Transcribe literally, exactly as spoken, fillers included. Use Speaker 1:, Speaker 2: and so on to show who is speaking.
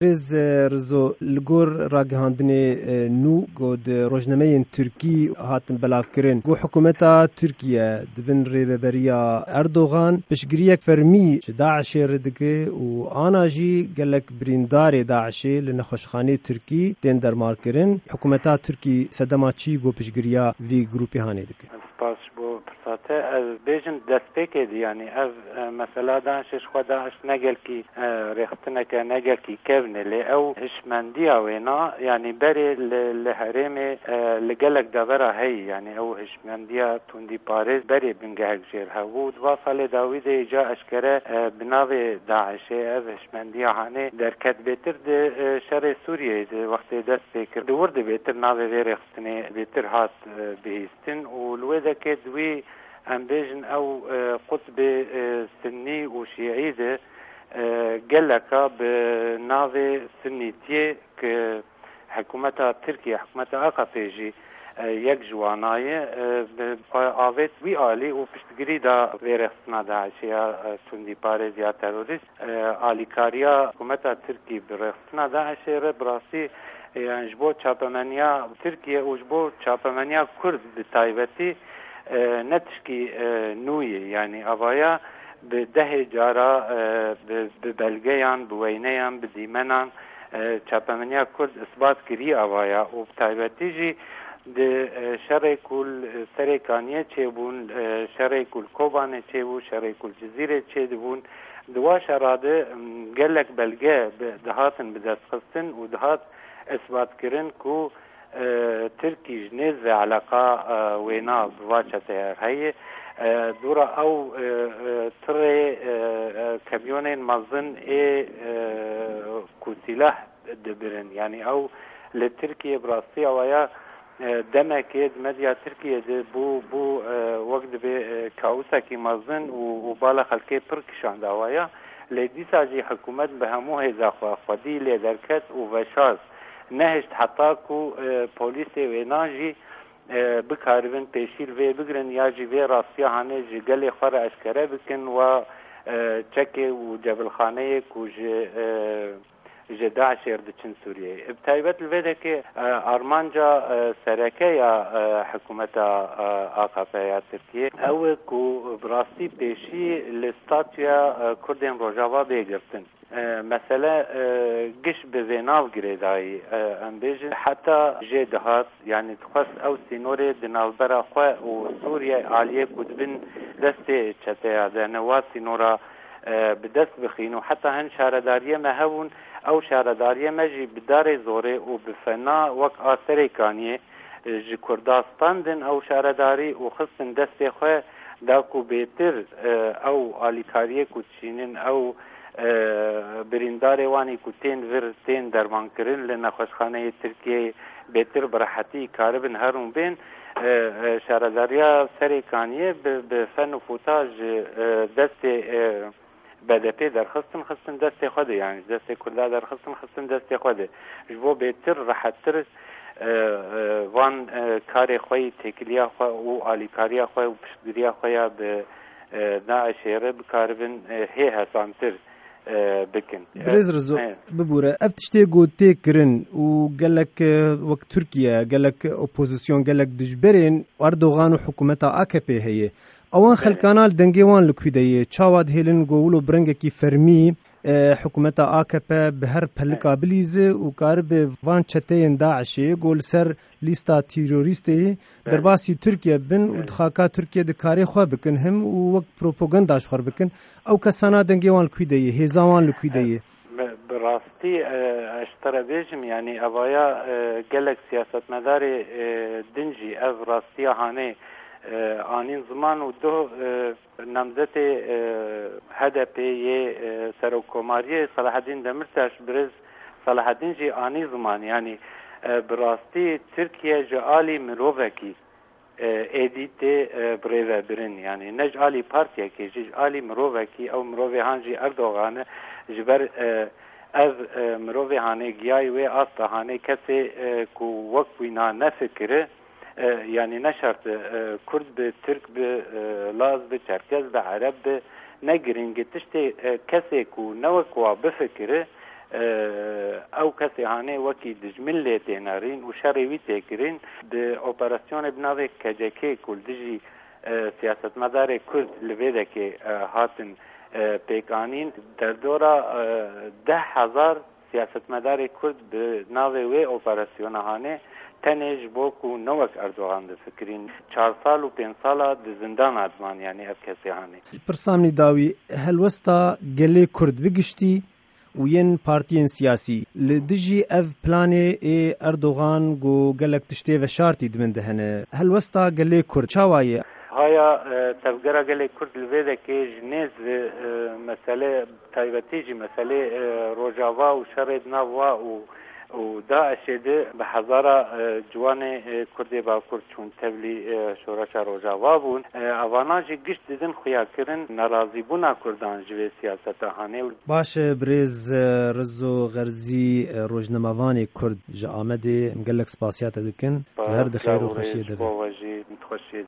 Speaker 1: رز رزو لگور راگهاندنی نو گود روزنامه ترکی هاتن بلاف کرن گو حکومتا ترکیه دبن ریبریا اردوغان پشگریک فرمی داعش ردگه و آناجی گلک بریندار داعش لنخوشخانه ترکی دین درمار کرن حکومتا ترکی صدماچی گو پشگریا وی گروپی هانه دگه
Speaker 2: سپاس بو پرساته از بیجن دستپیک دی یعنی از مثلا دانشش خود داعش نگل کی رختنه که نگل کی کبنه لی او هشمندی اوینا یعنی بری لحرم لگلک دورا هی یعنی او هشمندی توندی پاریز بری بنگهک جیر هود واصل داوید جا اشکره بناو داعش از هشمندی هانه درکت بیتر ده شر سوریه ده وقت دست پیکر دورد بیتر ناوی وی رختنه بیتر هات بهیستن و لویده که دوی ام بیجن او قطب سنی و شیعی ده گلکا به ناو سنیتیه که حکومت ترکیه حکومت آقا پیجی یک جوانای آوید وی آلی و پشتگیری دا ویرخصنا داعش یا تندی پارز یا تروریست آلیکاریا حکومت ترکی برخصنا داعش را براسی یعنی جبو چاپمنیا ترکیه و جبو چاپمنیا کرد به تایبتی نتشکی نوی یعنی آوایا به ده جارا به بلگیان به وینیان به دیمنان چاپمنیا کرد اثبات کری آوایا و تایبتی جی ده شرع کل سرکانیه چه بون شرع کل کوبانه چه بون شرع کل جزیره چه بون دوا شراده گلک بلگه دهاتن به دست خستن و دهات اثبات کرن کو ترکی جنیز علاقه وینا بواچته هی دورا او تر کمیون مازن ای کوسیله دبرن یعنی او لترکیه براستی اویا دمکید مدیا ترکیه ده بو بو وقت به کاوسا کی مازن و بالا خلقی پرکشان اویا لیدیسا جی حکومت به همو هزا خودی لیدرکت و وشاز نهشت حتی کو پولیس ویناجی بکاربن پیشیل وی بگرن یا جی وی راستی هانه جی گلی خور اشکره بکن و چکه و جبل خانه کو جی داعش اردچن سوریه ابتایبت الویده که آرمانجا سرکه یا حکومت آقا یا ترکیه او کو براستی پیشی لستاتیا کردین روژاوا بگرتن مثلا گش به ویناو گریدایی ام بیج حتی جه دهات یعنی تخص او سینور دنالبرا خواه و سوریه عالیه کدبن دست چته دنوات سینورا به دست بخین و حتی هن شهرداریه مهون او شهرداریه مجی بدار زوره و بفنا وک آسره کانیه جی کرداستان دن او شهرداری و خصن دست خواه داکو بیتر او آلیکاریه کدشینن او بریندار وانی کو تین ور تین درمان کرن لنا خوشخانه ترکیه بهتر براحتی کاربن هرون بین شهرداریا سریکانیه به فن و فوتاج دست بدپی در خستن خستن دست خوده یعنی دست کلا در خستن خستن دست خوده جبو بهتر راحتتر وان کار خوی تکلیا خو و آلیکاریا خو و پشتگیریا خویا به داعش ره بکاربن هی حسانتر بکن
Speaker 1: برز رزو ببوره افتشتی گوته کرن و گلک وقت ترکیه گلک اپوزیسیون گلک دجبرین اردوغان و حکومت آکپی هیه اوان خلکانال دنگیوان لکویده چاواد هیلن گولو برنگ کی فرمی حکومت آکپی به هر پلکا بلیزه و کار به وان چتین داعشی گول سر لیستا تیروریستی در باسی ترکیه بن و دخاکا ترکیه دکاری خواه بکن هم و وقت پروپاگنداش خور بکن او کسانا دنگیوان لکویده هیزاوان لکویده
Speaker 2: براستی اشترا بیجم یعنی اوایا گلک سیاست مدار دنجی از راستی هانه آنین زمان و دو نمزت هدپی سروکوماری صلاح الدین دمرتاش برز صلاح الدین جی آنی زمان یعنی براستی ترکیه جالی مروفکی ایدیت بریوه برن یعنی نج آلی پارتیا که جج آلی مروفکی او مروفه هانجی اردوغانه جبر از مروفه هانه گیای و آستا هانه کسی که وقت وینا نفکره یعنی نشرط کرد به ترک به لاز به چرکز به عرب به نگرینگی تشتی کسی که نوکوا بفکره او کسی هانه وکی دجمل تینارین و شروی تکرین د اپراسیون بناوی کجکی کلدجی سیاست مدار کرد لویده که هاتن پیکانین در دورا ده هزار سیاست مدار کرد به ناوی وی اپراسیون هانه تنش بوکو نوک اردوغان ده فکرین چهار سال و پنج سال ده زندان ادمان یعنی اف کسی هانه
Speaker 1: پرسامنی داوی هلوستا گلی کرد بگشتی و ین پارتین سیاسی لدجی اف پلانه ای اردوغان گو گلک تشتی و شارتی دمن دهنه هلوستا گلی کرد چاوایه
Speaker 2: هایا تفگره گلی کرد لویده که جنیز مسئله تایبتیجی مسئله روجاوا و شرد نوا و و داعش ده به هزارا جوان کردی با کرد چون تبلی شورش روجاوا بون اوانا جی گشت دیدن خویا کرن نرازی بونا کردان جوی سیاست هانه
Speaker 1: باش برز رزو غرزی روجنموانی کرد جا آمده مگلک سپاسیات دکن هر دخیر و خوشی دبی